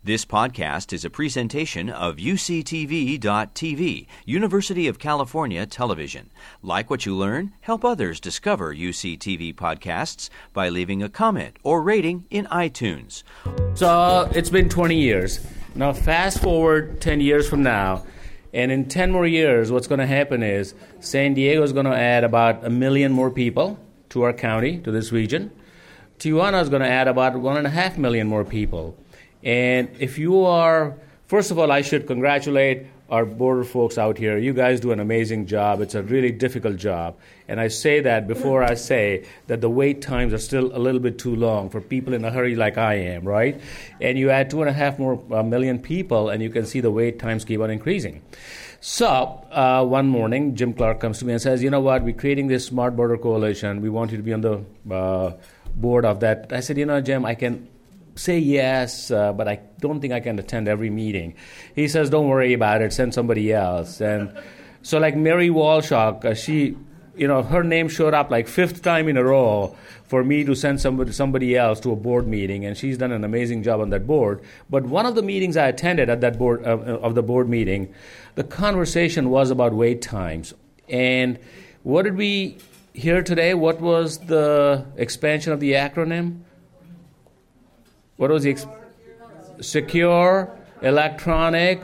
This podcast is a presentation of UCTV.tv, University of California Television. Like what you learn? Help others discover UCTV podcasts by leaving a comment or rating in iTunes. So it's been 20 years. Now fast forward 10 years from now, and in 10 more years, what's going to happen is San Diego is going to add about 1 million more people to our county, to this region. Tijuana is going to add about 1.5 million more people. And if you are, first of all, I should congratulate our border folks out here. You guys do an amazing job. It's a really difficult job. And I say that before I say that the wait times are still a little bit too long for people in a hurry like I am, right? And you add 2.5 million people, and you can see the wait times keep on increasing. So one morning, Jim Clark comes to me and says, you know what, we're creating this Smart Border Coalition. We want you to be on the board of that. I said, you know, Jim, I can say yes, but I don't think I can attend every meeting. He says, don't worry about it, send somebody else. And so like Mary Walshock, she, you know, her name showed up like 5th time in a row for me to send somebody else to a board meeting, and she's done an amazing job on that board. But one of the meetings I attended at that board of the board meeting, the conversation was about wait times. And what did we hear today? What was the expansion of the acronym? What was the secure, electronic,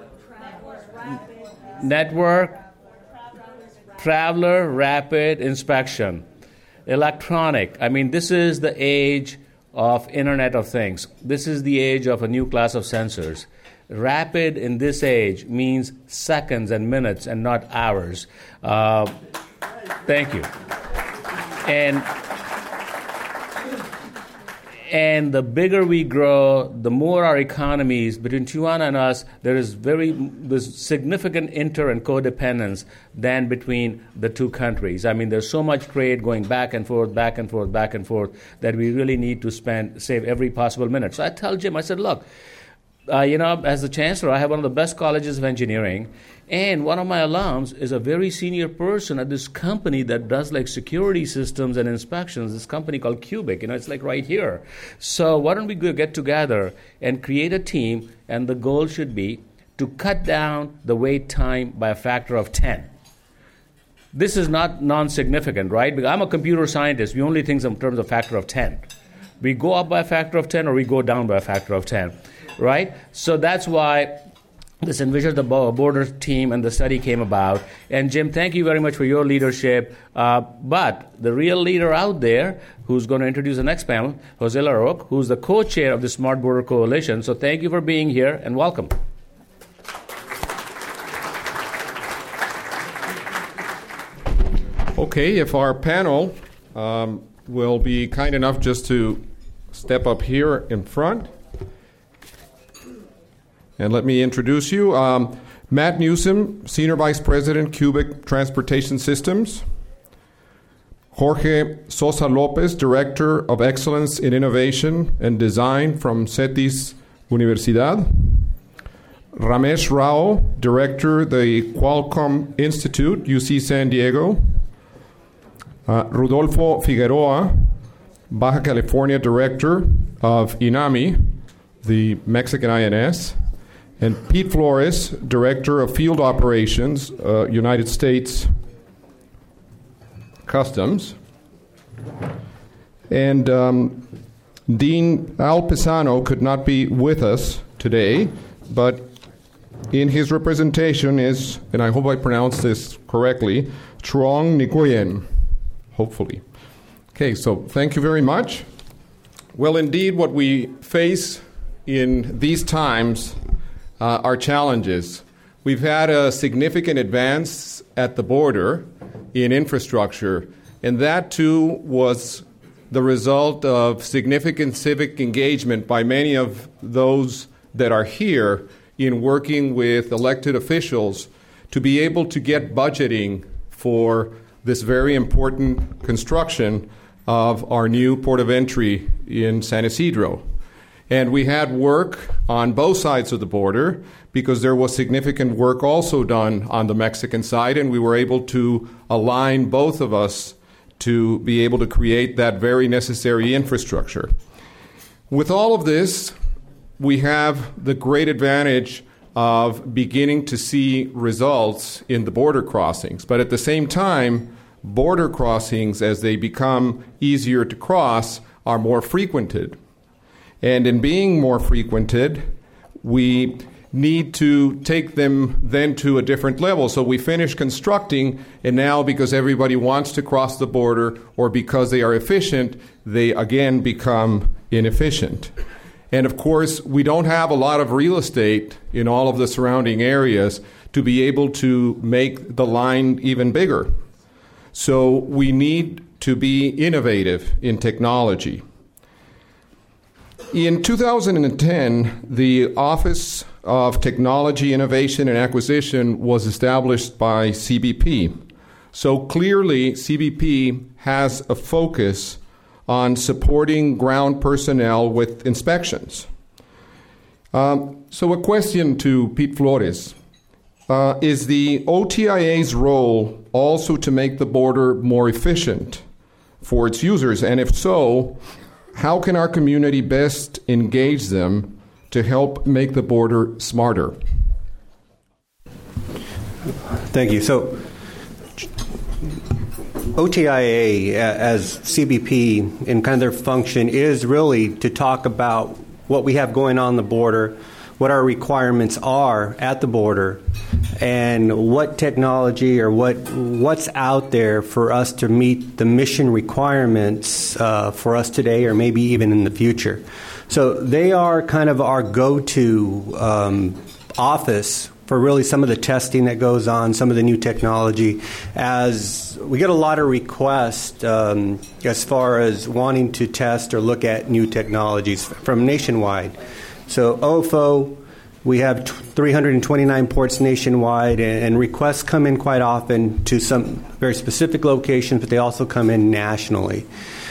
network, traveler, rapid inspection. Electronic. I mean, this is the age of Internet of Things. This is the age of a new class of sensors. Rapid in this age means seconds and minutes and not hours. Thank you. And the bigger we grow, the more our economies, between Tijuana and us, there's significant inter and codependence than between the two countries. I mean, there's so much trade going back and forth, back and forth, back and forth, that we really need to save every possible minute. So I tell Jim, I said, look, as the chancellor, I have one of the best colleges of engineering, and one of my alums is a very senior person at this company that does like security systems and inspections, this company called Cubic. It's like right here. So why don't we get together and create a team, and the goal should be to cut down the wait time by a factor of 10. This is not non-significant, right? Because I'm a computer scientist. We only think in terms of factor of 10. We go up by a factor of 10 or we go down by a factor of 10. Right? So that's why this Envision the Border team and the study came about. And Jim, thank you very much for your leadership. But the real leader out there who's going to introduce the next panel, Jose Larroque, who's the co-chair of the Smart Border Coalition. So thank you for being here and welcome. Okay, if our panel will be kind enough just to step up here in front. And let me introduce you. Matt Newsom, Senior Vice President, Cubic Transportation Systems. Jorge Sosa Lopez, Director of Excellence in Innovation and Design from CETIS Universidad. Ramesh Rao, Director, the Qualcomm Institute, UC San Diego. Rodolfo Figueroa, Baja California Director of INAMI, the Mexican INS. And Pete Flores, Director of Field Operations, United States Customs. And Dean Al Pisano could not be with us today, but in his representation is, and I hope I pronounced this correctly, Truong Nguyen, hopefully. Okay, so thank you very much. Well, indeed, what we face in these times are challenges. We've had a significant advance at the border in infrastructure, and that too was the result of significant civic engagement by many of those that are here in working with elected officials to be able to get budgeting for this very important construction of our new port of entry in San Isidro. And we had work on both sides of the border because there was significant work also done on the Mexican side, and we were able to align both of us to be able to create that very necessary infrastructure. With all of this, we have the great advantage of beginning to see results in the border crossings. But at the same time, border crossings, as they become easier to cross, are more frequented. And in being more frequented, we need to take them then to a different level. So we finish constructing, and now because everybody wants to cross the border or because they are efficient, they again become inefficient. And of course, we don't have a lot of real estate in all of the surrounding areas to be able to make the line even bigger. So we need to be innovative in technology. In 2010, the Office of Technology, Innovation, and Acquisition was established by CBP. So clearly, CBP has a focus on supporting ground personnel with inspections. So a question to Pete Flores. Is the OTIA's role also to make the border more efficient for its users? And if so, how can our community best engage them to help make the border smarter? Thank you. So OTIA, as CBP, in kind of their function, is really to talk about what we have going on the border, what our requirements are at the border, and what technology or what's out there for us to meet the mission requirements for us today or maybe even in the future. So they are kind of our go-to office for really some of the testing that goes on, some of the new technology, as we get a lot of requests as far as wanting to test or look at new technologies from nationwide. So OFO, we have 329 ports nationwide, and requests come in quite often to some very specific locations, but they also come in nationally.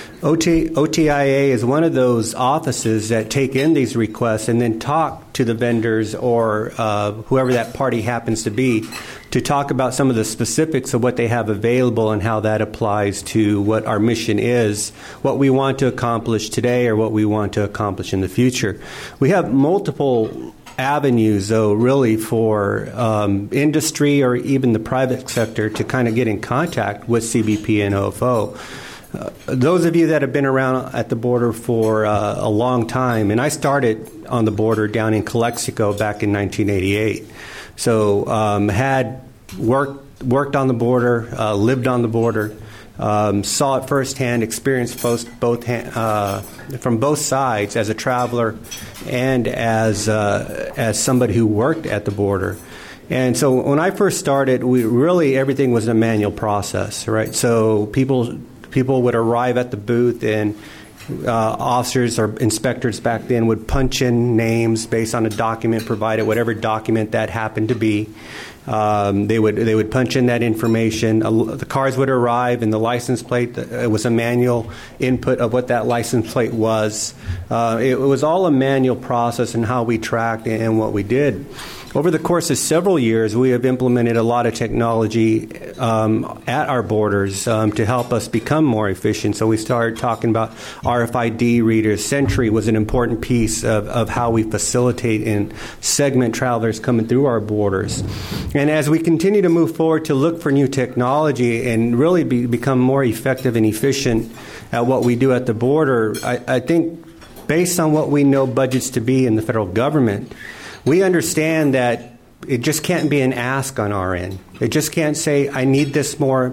OTIA is one of those offices that take in these requests and then talk to the vendors or whoever that party happens to be to talk about some of the specifics of what they have available and how that applies to what our mission is, what we want to accomplish today or what we want to accomplish in the future. We have multiple avenues, though, really for industry or even the private sector to kind of get in contact with CBP and OFO. Those of you that have been around at the border for a long time, and I started on the border down in Calexico back in 1988. So had worked on the border, lived on the border, saw it firsthand, experienced both from both sides as a traveler and as somebody who worked at the border. And so when I first started, everything was a manual process, right? So people would arrive at the booth, and officers or inspectors back then would punch in names based on a document provided, whatever document that happened to be. They would punch in that information. The cars would arrive, and the license plate, it was a manual input of what that license plate was. It was all a manual process in how we tracked and what we did. Over the course of several years, we have implemented a lot of technology at our borders to help us become more efficient. So we started talking about RFID readers. Sentry was an important piece of how we facilitate and segment travelers coming through our borders. And as we continue to move forward to look for new technology and really become more effective and efficient at what we do at the border, I think based on what we know budgets to be in the federal government, we understand that it just can't be an ask on our end. It just can't say, I need this much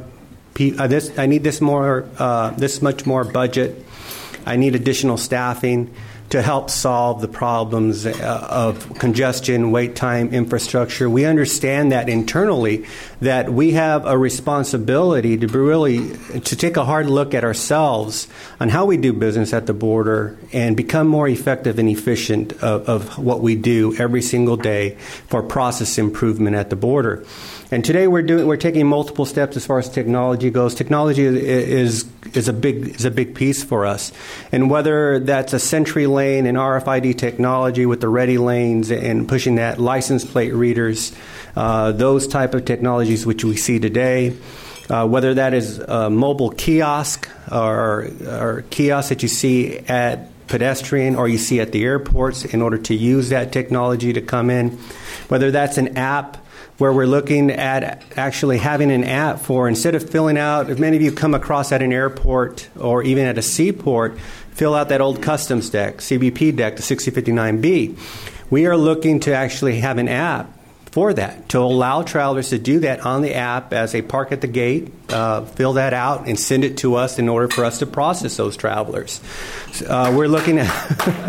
more budget. I need additional staffing to help solve the problems of congestion, wait time, infrastructure. We understand that internally that we have a responsibility to take a hard look at ourselves on how we do business at the border and become more effective and efficient of what we do every single day for process improvement at the border. And today we're taking multiple steps as far as technology goes. Technology is a big piece for us, and whether that's a Sentry lane and RFID technology with the ready lanes and pushing that license plate readers, those type of technologies which we see today, whether that is a mobile kiosk or kiosks that you see at pedestrian or you see at the airports in order to use that technology to come in. Whether that's an app where we're looking at actually having an app for, instead of filling out, if many of you come across at an airport or even at a seaport, fill out that old customs deck, CBP deck, the 6059B. We are looking to actually have an app for that, to allow travelers to do that on the app as they park at the gate, fill that out, and send it to us in order for us to process those travelers. We're looking at...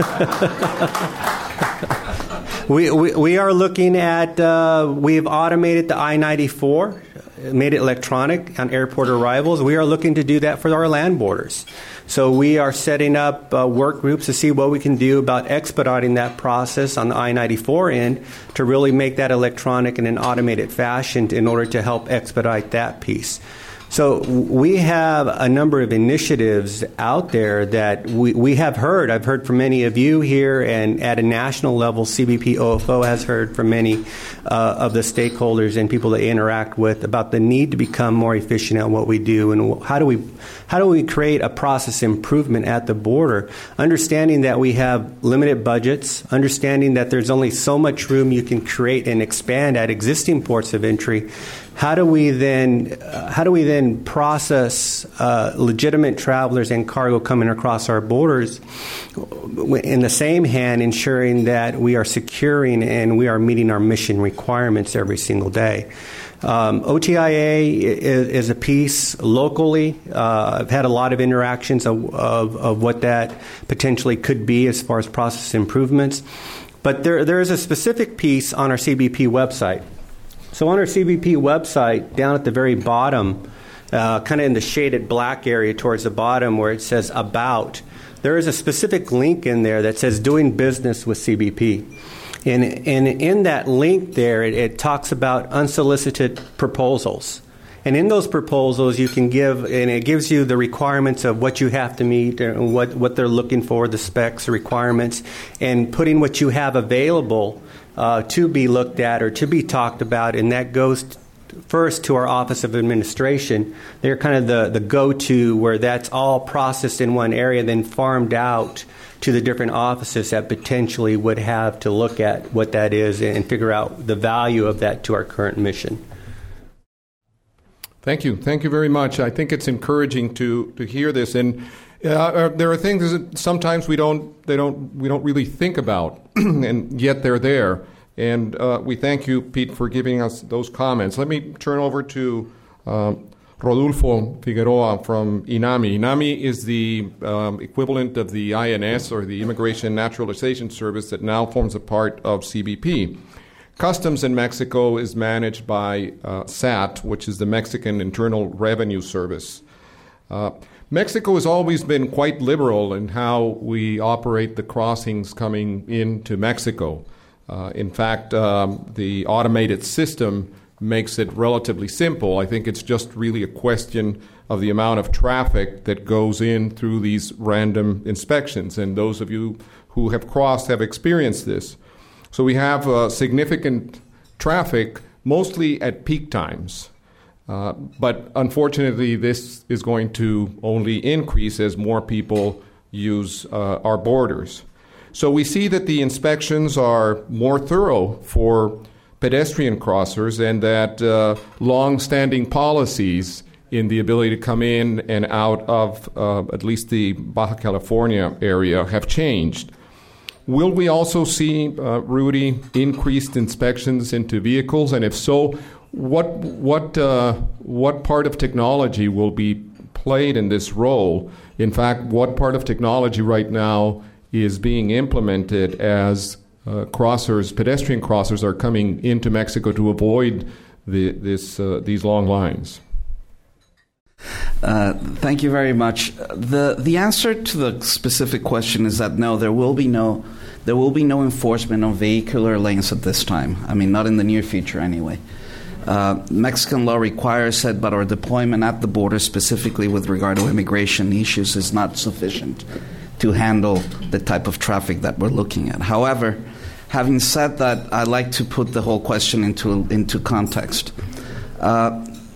We are looking at, we've automated the I-94, made it electronic on airport arrivals. We are looking to do that for our land borders. So we are setting up work groups to see what we can do about expediting that process on the I-94 end to really make that electronic in an automated fashion in order to help expedite that piece. So we have a number of initiatives out there that we have heard. I've heard from many of you here, and at a national level, CBP OFO has heard from many of the stakeholders and people they interact with about the need to become more efficient at what we do, and how do we create a process improvement at the border, understanding that we have limited budgets, understanding that there's only so much room you can create and expand at existing ports of entry. How do we then process legitimate travelers and cargo coming across our borders, in the same hand ensuring that we are securing and we are meeting our mission requirements every single day? OTIA is a piece locally. I've had a lot of interactions of what that potentially could be as far as process improvements. But there is a specific piece on our CBP website. So on our CBP website, down at the very bottom, kind of in the shaded black area towards the bottom where it says About, there is a specific link in there that says Doing Business with CBP. And in that link there, it talks about unsolicited proposals. And in those proposals, you can give, and it gives you the requirements of what you have to meet, and what they're looking for, the specs, the requirements, and putting what you have available to be looked at or to be talked about, and that goes first to our Office of Administration. They're kind of the go-to where that's all processed in one area, then farmed out to the different offices that potentially would have to look at what that is and figure out the value of that to our current mission. Thank you. Thank you very much. I think it's encouraging to hear this, and there are things that sometimes we don't really think about, and yet they're there. And we thank you, Pete, for giving us those comments. Let me turn over to Rodolfo Figueroa from INAMI. INAMI is the equivalent of the INS, or the Immigration Naturalization Service, that now forms a part of CBP. Customs in Mexico is managed by SAT, which is the Mexican Internal Revenue Service. Mexico has always been quite liberal in how we operate the crossings coming into Mexico. In fact, the automated system makes it relatively simple. I think it's just really a question of the amount of traffic that goes in through these random inspections. And those of you who have crossed have experienced this. So we have significant traffic, mostly at peak times. But unfortunately, this is going to only increase as more people use our borders. So we see that the inspections are more thorough for pedestrian crossers, and that long-standing policies in the ability to come in and out of at least the Baja California area have changed. Will we also see, Rudy, increased inspections into vehicles? And if so, what part of technology will be played in this role? In fact, what part of technology right now is being implemented as pedestrian crossers are coming into Mexico to avoid these long lines? Thank you very much. The answer to the specific question is that no, there will be no enforcement on vehicular lanes at this time. I mean, not in the near future anyway. Mexican law requires it, but our deployment at the border, specifically with regard to immigration issues, is not sufficient to handle the type of traffic that we're looking at. However, having said that, I'd like to put the whole question into context.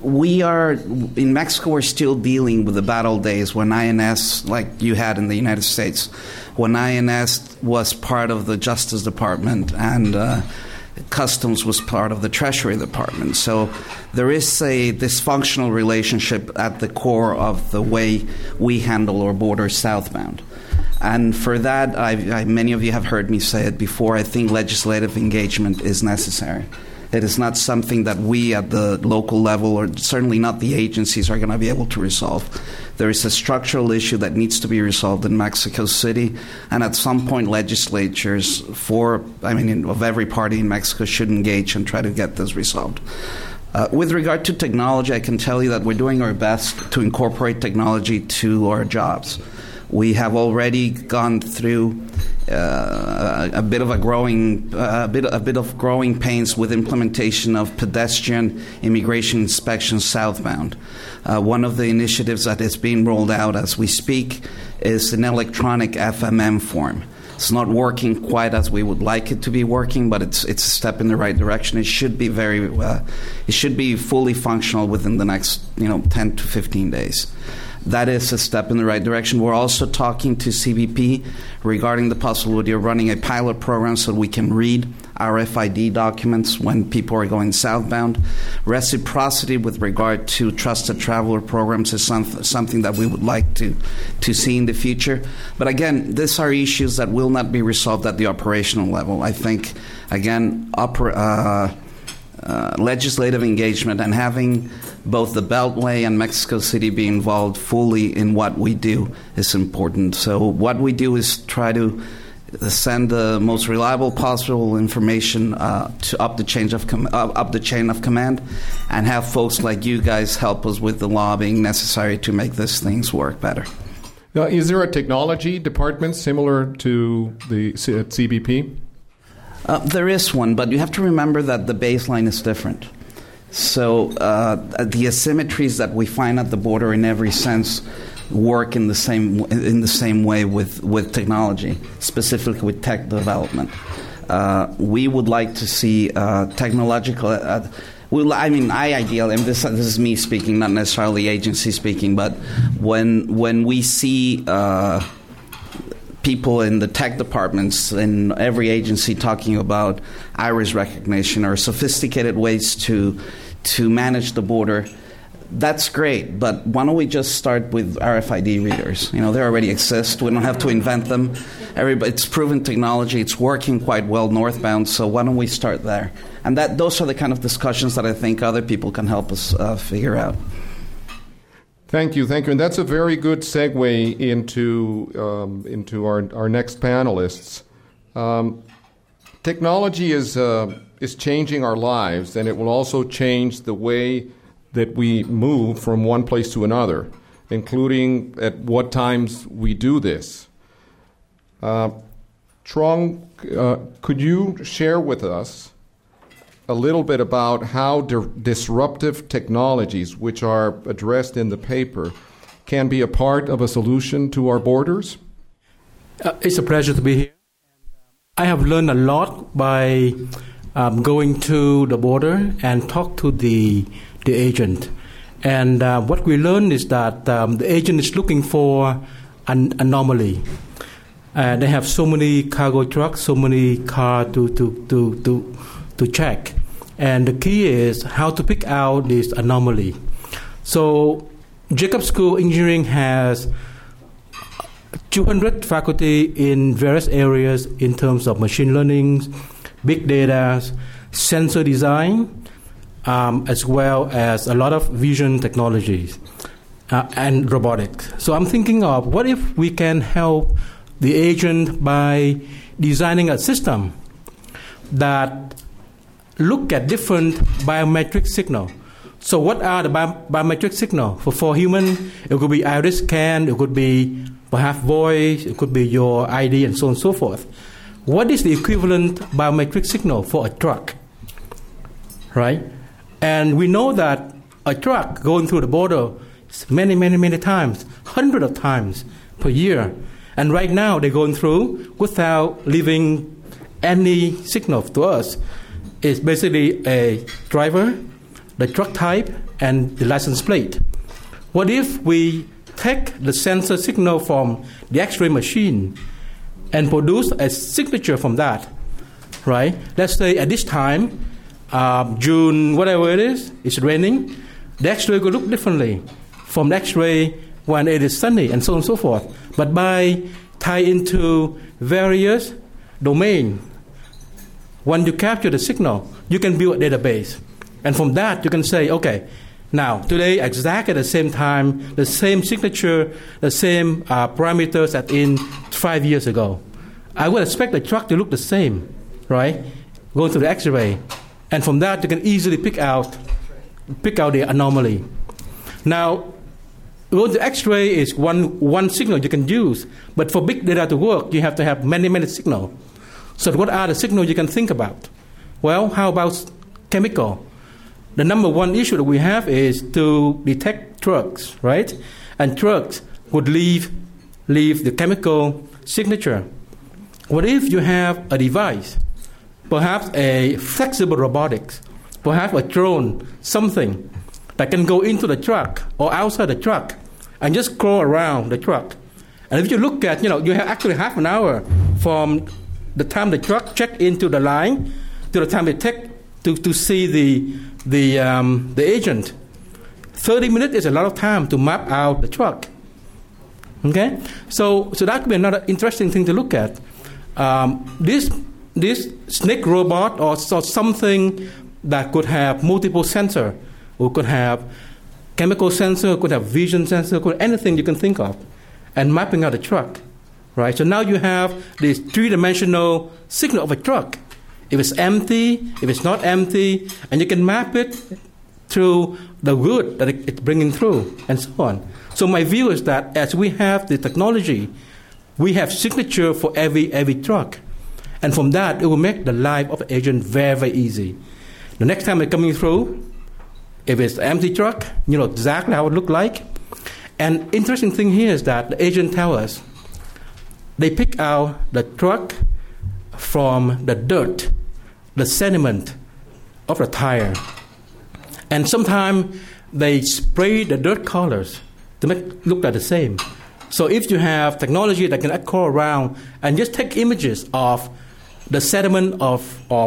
we are, in Mexico, we're still dealing with the bad old days when INS, like you had in the United States, when INS was part of the Justice Department and Customs was part of the Treasury Department. So there is a dysfunctional relationship at the core of the way we handle our borders southbound. And for that, many of you have heard me say it before, I think legislative engagement is necessary. It is not something that we at the local level, or certainly not the agencies, are going to be able to resolve. There is a structural issue that needs to be resolved in Mexico City, and at some point legislatures of every party in Mexico should engage and try to get this resolved. With regard to technology, I can tell you that we're doing our best to incorporate technology to our jobs. We have already gone through a bit of growing pains with implementation of pedestrian immigration inspection southbound. One of the initiatives that is being rolled out as we speak is an electronic FMM form. It's not working quite as we would like it to be working, but it's a step in the right direction. It should be fully functional within the next 10 to 15 days. That is a step in the right direction. We're also talking to CBP regarding the possibility of running a pilot program so we can read RFID documents when people are going southbound. Reciprocity with regard to trusted traveler programs is something that we would like to see in the future. But again, these are issues that will not be resolved at the operational level. I think, again, legislative engagement and having both the Beltway and Mexico City be involved fully in what we do is important. So what we do is try to send the most reliable possible information up the chain of command, and have folks like you guys help us with the lobbying necessary to make these things work better. Now, is there a technology department similar to the CBP? There is one, but you have to remember that the baseline is different. So the asymmetries that we find at the border, in every sense, work in the same way with technology, specifically with tech development. We would like to see technological. I ideal, and this is me speaking, not necessarily agency speaking, but when we see people in the tech departments in every agency talking about iris recognition or sophisticated ways to manage the border, that's great. But why don't we just start with RFID readers? They already exist. We don't have to invent them. It's proven technology. It's working quite well northbound. So why don't we start there? And those are the kind of discussions that I think other people can help us figure out. Thank you. And that's a very good segue into our next panelists. Technology is changing our lives, and it will also change the way that we move from one place to another, including at what times we do this. Trong, could you share with us a little bit about how disruptive technologies, which are addressed in the paper, can be a part of a solution to our borders? It's a pleasure to be here. I have learned a lot by going to the border and talk to the agent. And what we learned is that the agent is looking for an anomaly. They have so many cargo trucks, so many cars to check. And the key is how to pick out this anomaly. So Jacobs School Engineering has 200 faculty in various areas in terms of machine learning, big data, sensor design, as well as a lot of vision technologies and robotics. So I'm thinking of what if we can help the agent by designing a system that look at different biometric signal. So what are the biometric signal? For human, it could be iris scan, it could be perhaps voice, it could be your ID, and so on and so forth. What is the equivalent biometric signal for a truck? Right? And we know that a truck going through the border many, many, many times, hundreds of times per year. And right now they're going through without leaving any signal to us. It's basically a driver, the truck type, and the license plate. What if we take the sensor signal from the X-ray machine and produce a signature from that, right? Let's say at this time, June, whatever it is, it's raining. The X-ray will look differently from the X-ray when it is sunny, and so on and so forth. But by tying into various domains, when you capture the signal, you can build a database. And from that, you can say, okay, now, today, exactly at the same time, the same signature, the same parameters as in 5 years ago. I would expect the truck to look the same, right? Going to the X-ray. And from that, you can easily pick out the anomaly. Now, the X-ray is one signal you can use, but for big data to work, you have to have many signals. So what are the signals you can think about? Well, how about chemical? The number one issue that we have is to detect trucks, right? And trucks would leave the chemical signature. What if you have a device, perhaps a flexible robotics, perhaps a drone, something that can go into the truck or outside the truck and just crawl around the truck? And if you look at, you have actually half an hour from the time the truck checked into the line to the time they take to see the agent. 30 minutes is a lot of time to map out the truck. Okay, so that could be another interesting thing to look at. This snake robot or something that could have multiple sensor, or could have chemical sensor, could have vision sensor, could anything you can think of, and mapping out the truck, right? So now you have this three-dimensional signal of a truck. If it's empty, if it's not empty, and you can map it through the good that it's bringing through, and so on. So my view is that as we have the technology, we have signature for every truck. And from that, it will make the life of the agent very easy. The next time they're coming through, if it's an empty truck, you know exactly how it look like. And interesting thing here is that the agent tell us they pick out the truck from the dirt, the sediment of the tire. And sometimes they spray the dirt colors to make it look like the same. So if you have technology that can crawl around and just take images of the sediment of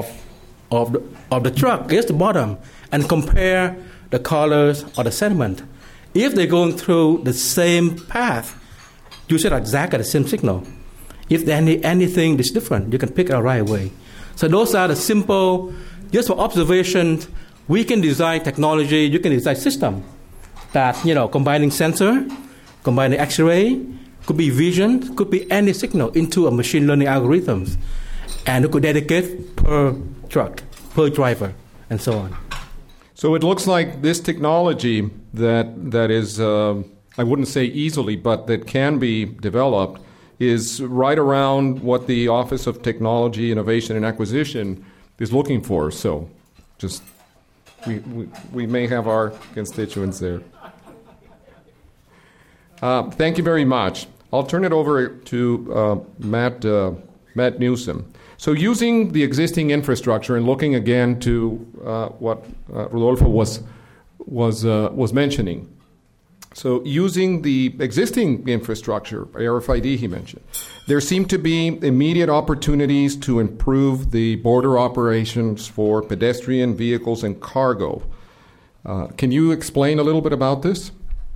the truck, here's the bottom, and compare the colors or the sediment. If they're going through the same path, you should exactly the same signal. If anything is different, you can pick it out right away. So those are the simple, just for observations. We can design technology, you can design system that, combining sensor, combining X-ray, could be vision, could be any signal into a machine learning algorithms. And it could dedicate per truck, per driver, and so on. So it looks like this technology that is, I wouldn't say easily, but that can be developed is right around what the Office of Technology, Innovation, and Acquisition is looking for. So just we may have our constituents there. Thank you very much. I'll turn it over to Matt Newsom. So using the existing infrastructure and looking again to what Rodolfo was mentioning. So using the existing infrastructure, RFID he mentioned, there seem to be immediate opportunities to improve the border operations for pedestrian vehicles and cargo. Can you explain a little bit about this?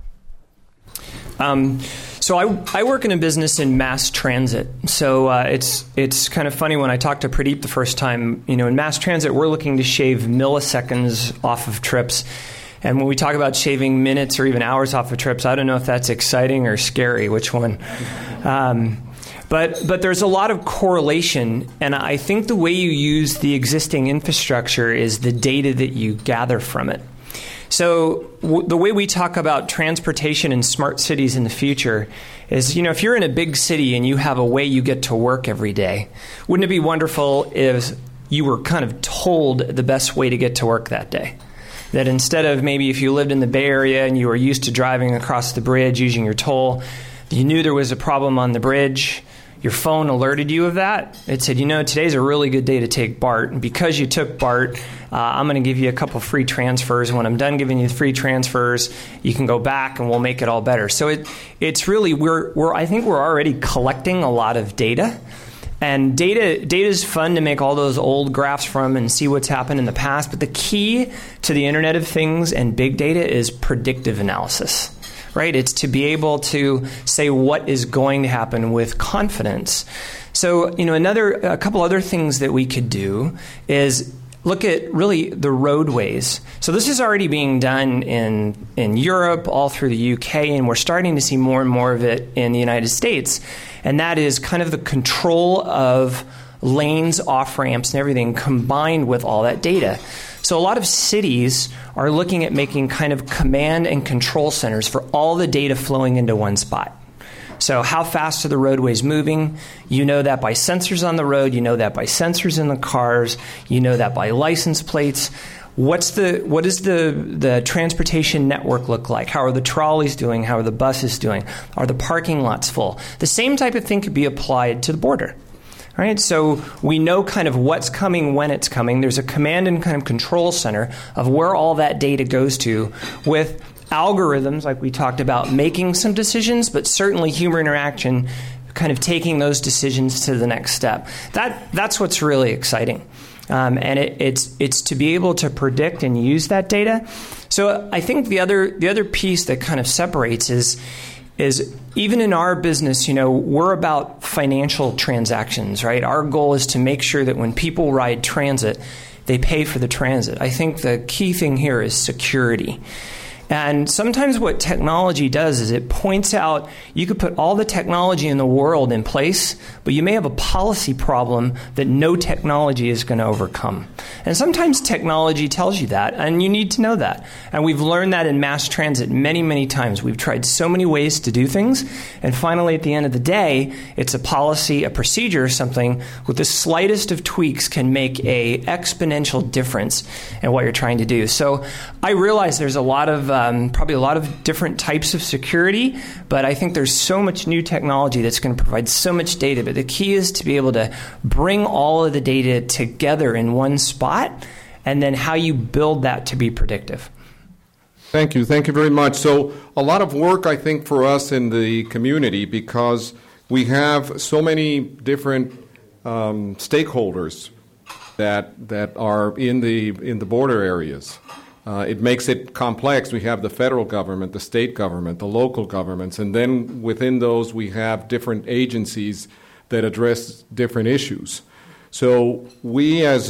So I work in a business in mass transit. So it's kind of funny when I talked to Pradeep the first time. In mass transit, we're looking to shave milliseconds off of trips. And when we talk about shaving minutes or even hours off of trips, I don't know if that's exciting or scary, which one. But there's a lot of correlation, and I think the way you use the existing infrastructure is the data that you gather from it. So the way we talk about transportation in smart cities in the future is, if you're in a big city and you have a way you get to work every day, wouldn't it be wonderful if you were kind of told the best way to get to work that day? That instead of maybe if you lived in the Bay Area and you were used to driving across the bridge using your toll, you knew there was a problem on the bridge, your phone alerted you of that. It said, today's a really good day to take BART. And because you took BART, I'm going to give you a couple free transfers. And when I'm done giving you the free transfers, you can go back and we'll make it all better. So it's really, I think we're already collecting a lot of data. And data is fun to make all those old graphs from and see what's happened in the past. But the key to the Internet of Things and big data is predictive analysis. Right? It's to be able to say what is going to happen with confidence. So, a couple other things that we could do is look at really the roadways. So this is already being done in Europe, all through the UK, and we're starting to see more and more of it in the United States. And that is kind of the control of lanes, off-ramps, and everything combined with all that data. So a lot of cities are looking at making kind of command and control centers for all the data flowing into one spot. So how fast are the roadways moving? You know that by sensors on the road. You know that by sensors in the cars. You know that by license plates. What does the transportation network look like? How are the trolleys doing? How are the buses doing? Are the parking lots full? The same type of thing could be applied to the border. Right? So we know kind of what's coming when it's coming. There's a command and kind of control center of where all that data goes to, with algorithms, like we talked about, making some decisions, but certainly human interaction kind of taking those decisions to the next step. That's what's really exciting. And it's to be able to predict and use that data. So I think the other piece that kind of separates is even in our business, we're about financial transactions, right? Our goal is to make sure that when people ride transit, they pay for the transit. I think the key thing here is security. And sometimes what technology does is it points out you could put all the technology in the world in place, but you may have a policy problem that no technology is going to overcome. And sometimes technology tells you that, and you need to know that. And we've learned that in mass transit many, many times. We've tried so many ways to do things, and finally, at the end of the day, it's a policy, a procedure, something with the slightest of tweaks can make a exponential difference in what you're trying to do. So I realize there's a lot of probably a lot of different types of security, but I think there's so much new technology that's going to provide so much data. But the key is to be able to bring all of the data together in one spot, and then how you build that to be predictive. Thank you. Thank you very much. So a lot of work, I think, for us in the community, because we have so many different stakeholders that are in the border areas. It makes it complex. We have the federal government, the state government, the local governments, and then within those we have different agencies that address different issues. So we as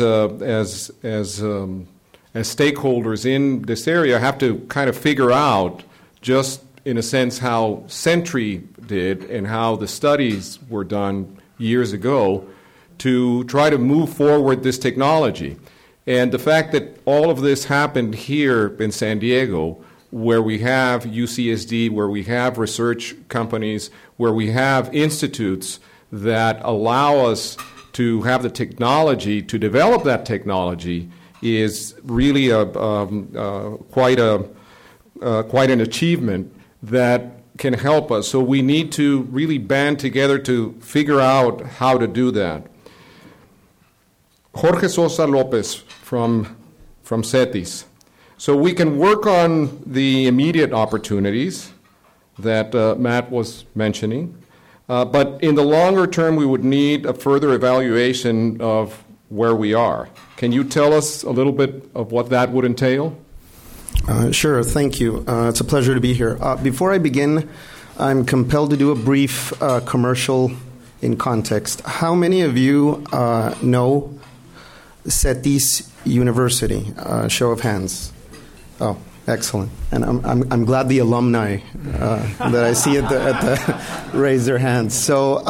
stakeholders in this area have to kind of figure out, just in a sense, how Sentry did and how the studies were done years ago to try to move forward this technology. And the fact that all of this happened here in San Diego, where we have UCSD, where we have research companies, where we have institutes that allow us to have the technology, to develop that technology, is really quite an achievement that can help us. So we need to really band together to figure out how to do that. Jorge Sosa Lopez from CETIS. So we can work on the immediate opportunities that Matt was mentioning, but in the longer term we would need a further evaluation of where we are. Can you tell us a little bit of what that would entail? Sure, thank you. It's a pleasure to be here. Before I begin, I'm compelled to do a brief commercial in context. How many of you know CETIS University? Show of hands. Oh, excellent. And I'm glad the alumni that I see at the raise their hands. So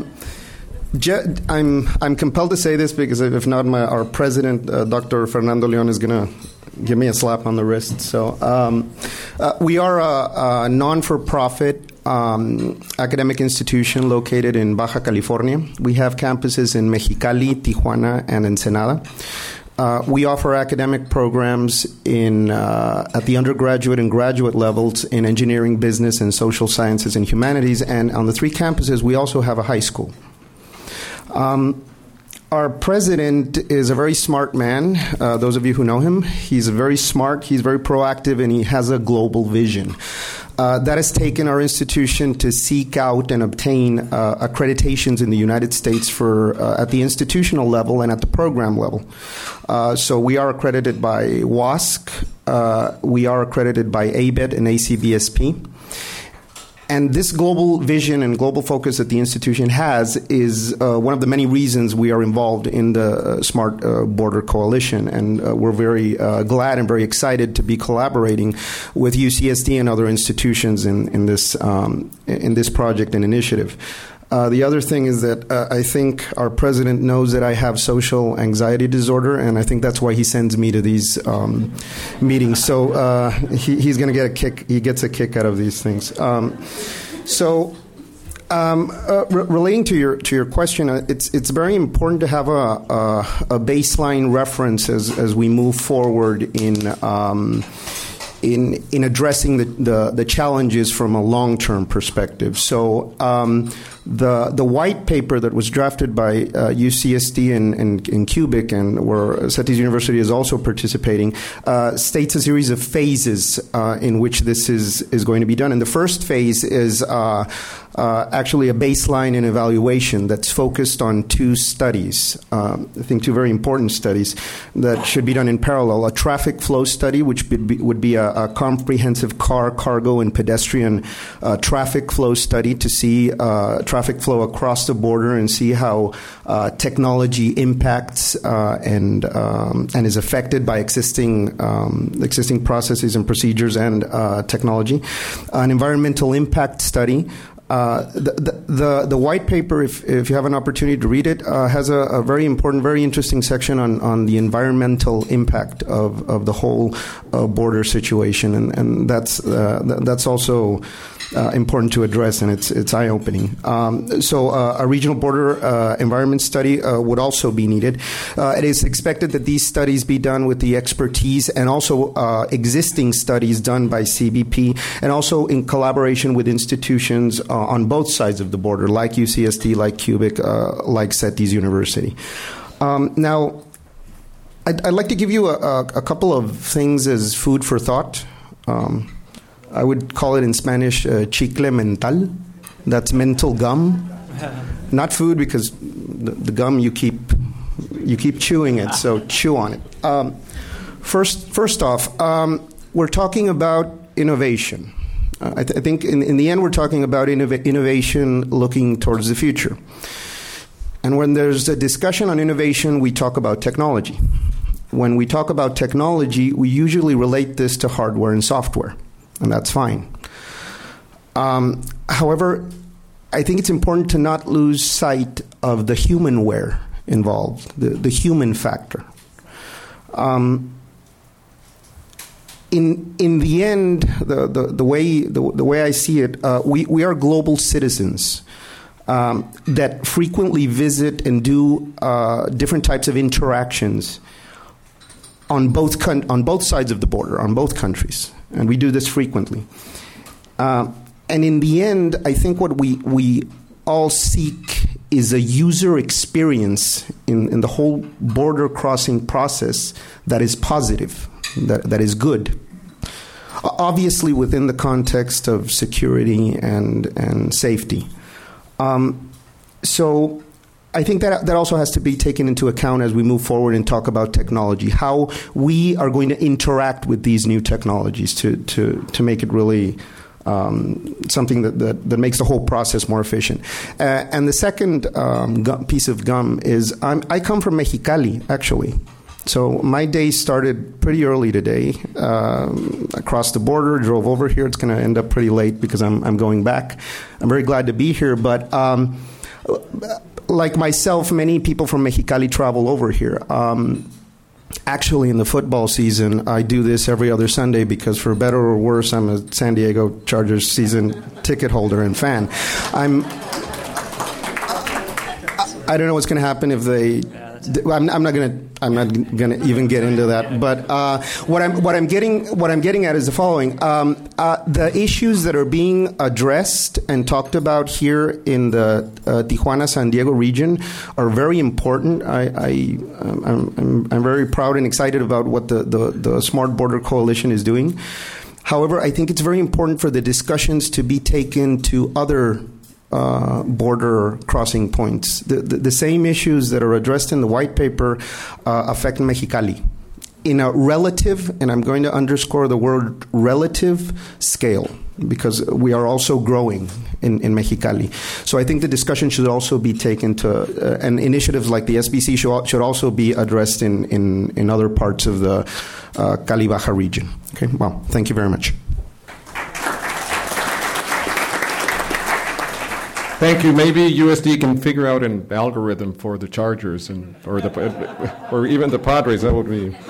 I'm compelled to say this because if not, our president, Dr. Fernando Leon, is going to give me a slap on the wrist. So we are a non-for-profit academic institution located in Baja California. We have campuses in Mexicali, Tijuana, and Ensenada. We offer academic programs at the undergraduate and graduate levels in engineering, business, and social sciences and humanities. And on the 3 campuses, we also have a high school. Our president is a very smart man. Those of you who know him, he's very smart, he's very proactive, and he has a global vision. That has taken our institution to seek out and obtain accreditations in the United States for at the institutional level and at the program level. So we are accredited by WASC, we are accredited by ABET and ACBSP. And this global vision and global focus that the institution has is one of the many reasons we are involved in the Smart Border Coalition. And we're very glad and very excited to be collaborating with UCSD and other institutions in this project and initiative. The other thing is that I think our president knows that I have social anxiety disorder, and I think that's why he sends me to these meetings. So he's going to get a kick. He gets a kick out of these things. Relating to your question, it's very important to have a baseline reference as we move forward in addressing the challenges from a long-term perspective. So the white paper that was drafted by UCSD and CUBIC, and where CETIS University is also participating, states a series of phases in which this is going to be done. And the first phase is actually a baseline and evaluation that's focused on 2 studies, I think 2 very important studies that should be done in parallel. A traffic flow study, which would be a comprehensive car, cargo, and pedestrian traffic flow study to see traffic flow across the border and see how technology impacts and is affected by existing processes and procedures and technology. An environmental impact study. The white paper, if you have an opportunity to read it, has a very important, very interesting section on the environmental impact of the whole border situation, and that's also important to address, and it's eye-opening. So a regional border environment study would also be needed. It is expected that these studies be done with the expertise and also existing studies done by CBP, and also in collaboration with institutions on both sides of the border, like UCSD, like CUBIC, like CETIS University. Now, I'd like to give you a couple of things as food for thought. I would call it in Spanish chicle mental. That's mental gum. Not food, because the gum you keep chewing it, so chew on it. First off, we're talking about innovation. I think in the end we're talking about innovation looking towards the future. And when there's a discussion on innovation, we talk about technology. When we talk about technology, we usually relate this to hardware and software, and that's fine. However, I think it's important to not lose sight of the humanware involved, the human factor. In the end, the way I see it, we are global citizens that frequently visit and do different types of interactions on both sides of the border, on both countries, and we do this frequently. And in the end, I think what we all seek is a user experience in the whole border crossing process that is positive, that is good. Obviously within the context of security and safety. So I think that also has to be taken into account as we move forward and talk about technology, how we are going to interact with these new technologies to make it really something that makes the whole process more efficient. And the second piece of gum is I come from Mexicali, actually. So my day started pretty early today. I crossed the border, drove over here. It's going to end up pretty late because I'm going back. I'm very glad to be here, but like myself, many people from Mexicali travel over here. Actually, in the football season, I do this every other Sunday because, for better or worse, I'm a San Diego Chargers season ticket holder and fan. I don't know what's going to happen if they I'm not gonna even get into that. But what I'm getting at is the following: the issues that are being addressed and talked about here in the Tijuana San Diego region are very important. I'm very proud and excited about what the Smart Border Coalition is doing. However, I think it's very important for the discussions to be taken to other border crossing points. The same issues that are addressed in the white paper affect Mexicali in a relative, and I'm going to underscore the word relative, scale, because we are also growing in Mexicali. So I think the discussion should also be taken to, and initiatives like the SBC should also be addressed in other parts of the Cali Baja region. Okay, well, thank you very much. Thank you. Maybe USD can figure out an algorithm for the Chargers or even the Padres. That would be.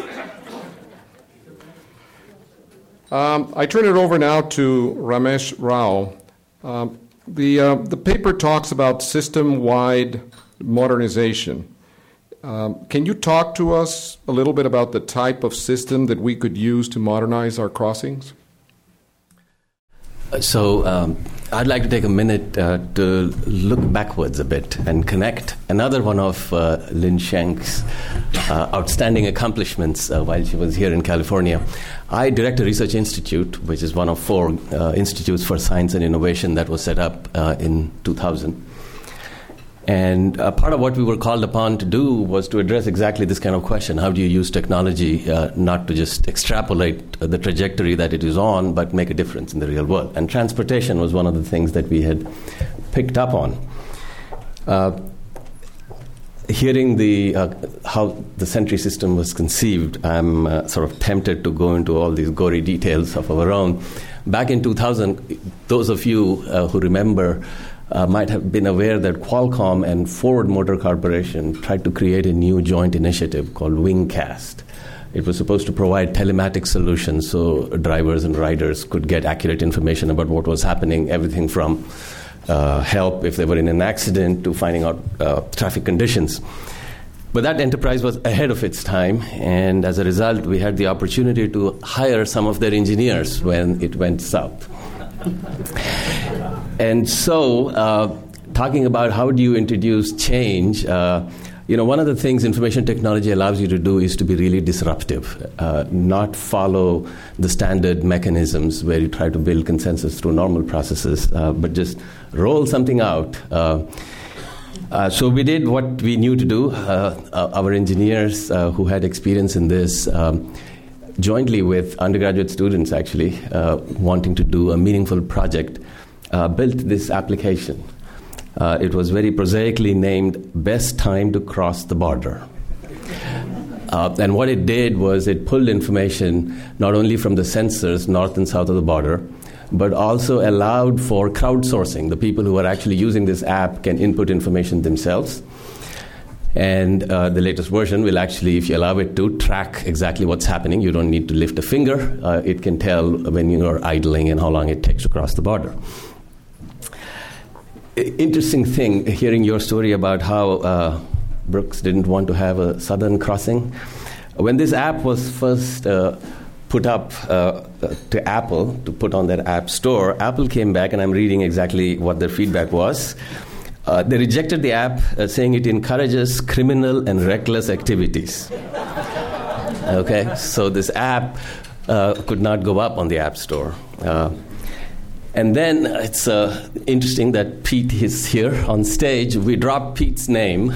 I turn it over now to Ramesh Rao. The paper talks about system-wide modernization. Can you talk to us a little bit about the type of system that we could use to modernize our crossings? So I'd like to take a minute to look backwards a bit and connect another one of Lin Schenk's outstanding accomplishments while she was here in California. I direct a research institute, which is one of 4 institutes for science and innovation that was set up in 2000. And part of what we were called upon to do was to address exactly this kind of question. How do you use technology not to just extrapolate the trajectory that it is on, but make a difference in the real world? And transportation was one of the things that we had picked up on. Hearing how the Sentry system was conceived, I'm sort of tempted to go into all these gory details of our own. Back in 2000, those of you who remember might have been aware that Qualcomm and Ford Motor Corporation tried to create a new joint initiative called Wingcast. It was supposed to provide telematic solutions so drivers and riders could get accurate information about what was happening, everything from help if they were in an accident to finding out traffic conditions. But that enterprise was ahead of its time, and as a result, we had the opportunity to hire some of their engineers when it went south. And so, talking about how do you introduce change, one of the things information technology allows you to do is to be really disruptive, not follow the standard mechanisms where you try to build consensus through normal processes, but just roll something out. So we did what we knew to do. Our engineers who had experience in this, jointly with undergraduate students actually, wanting to do a meaningful project, built this application. It was very prosaically named Best Time to Cross the Border. And what it did was it pulled information not only from the sensors north and south of the border, but also allowed for crowdsourcing. The people who are actually using this app can input information themselves. And the latest version will actually, if you allow it to, track exactly what's happening. You don't need to lift a finger. It can tell when you're idling and how long it takes to cross the border. Interesting thing, hearing your story about how Brooks didn't want to have a southern crossing. When this app was first put up to Apple, to put on their app store, Apple came back, and I'm reading exactly what their feedback was. They rejected the app, saying it encourages criminal and reckless activities. Okay, so this app could not go up on the App Store. And then it's interesting that Pete is here on stage. We dropped Pete's name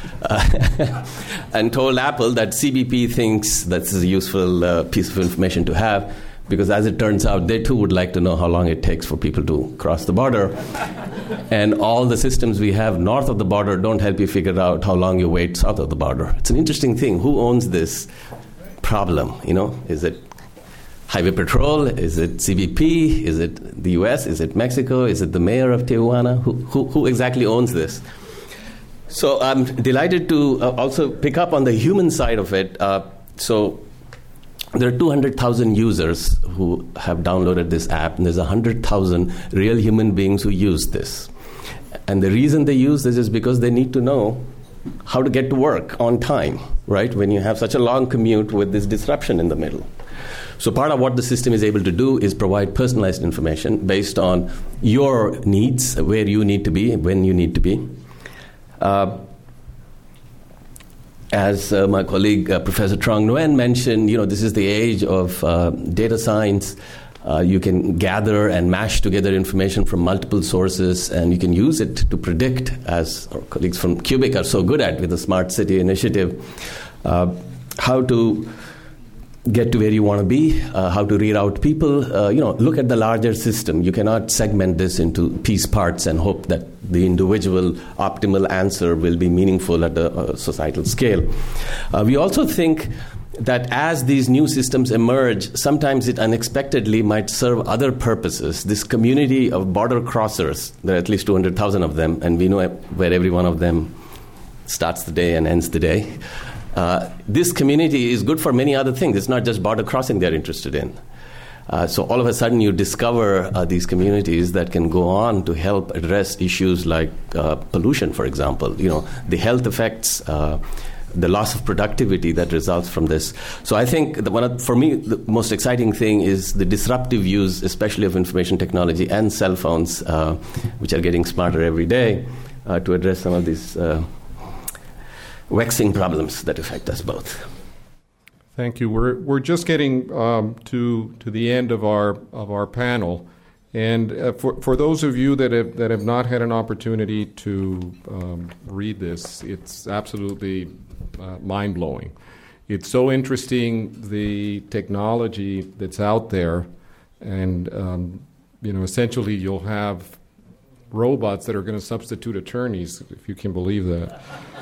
and told Apple that CBP thinks that's a useful piece of information to have, because as it turns out, they too would like to know how long it takes for people to cross the border. And all the systems we have north of the border don't help you figure out how long you wait south of the border. It's an interesting thing. Who owns this problem? Is it Highway Patrol? Is it CBP? Is it the U.S.? Is it Mexico? Is it the mayor of Tijuana? Who exactly owns this? So I'm delighted to also pick up on the human side of it. So there are 200,000 users who have downloaded this app, and there's 100,000 real human beings who use this. And the reason they use this is because they need to know how to get to work on time, right, when you have such a long commute with this disruption in the middle. So part of what the system is able to do is provide personalized information based on your needs, where you need to be, when you need to be. As my colleague, Professor Trong Nguyen mentioned, this is the age of data science. You can gather and mash together information from multiple sources, and you can use it to predict, as our colleagues from Cubic are so good at with the Smart City initiative, how to get to where you want to be, how to reroute people. Look at the larger system. You cannot segment this into piece parts and hope that the individual optimal answer will be meaningful at a societal scale. We also think that as these new systems emerge, sometimes it unexpectedly might serve other purposes. This community of border crossers, there are at least 200,000 of them, and we know where every one of them starts the day and ends the day. This community is good for many other things. It's not just border crossing they're interested in. So all of a sudden you discover these communities that can go on to help address issues like pollution, for example, the health effects, the loss of productivity that results from this. So I think for me, the most exciting thing is the disruptive use, especially of information technology and cell phones, which are getting smarter every day, to address some of these vexing problems that affect us both. Thank you. We're just getting to the end of our panel, and for those of you that have not had an opportunity to read this, it's absolutely mind blowing. It's so interesting, the technology that's out there, and essentially you'll have robots that are going to substitute attorneys, if you can believe that.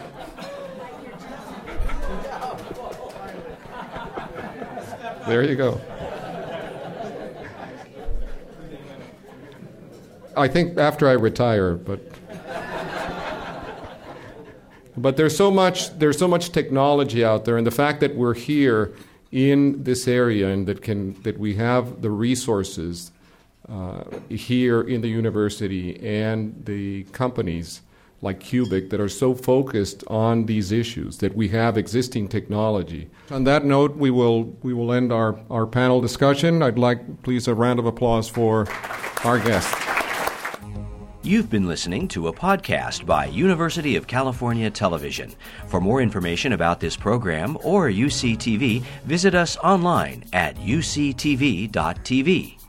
There you go. I think after I retire, but there's so much technology out there, and the fact that we're here in this area and that we have the resources here in the university and the companies like Cubic that are so focused on these issues, that we have existing technology. On that note, we will end our panel discussion. I'd like, please, a round of applause for our guests. You've been listening to a podcast by University of California Television. For more information about this program or UCTV, visit us online at uctv.tv.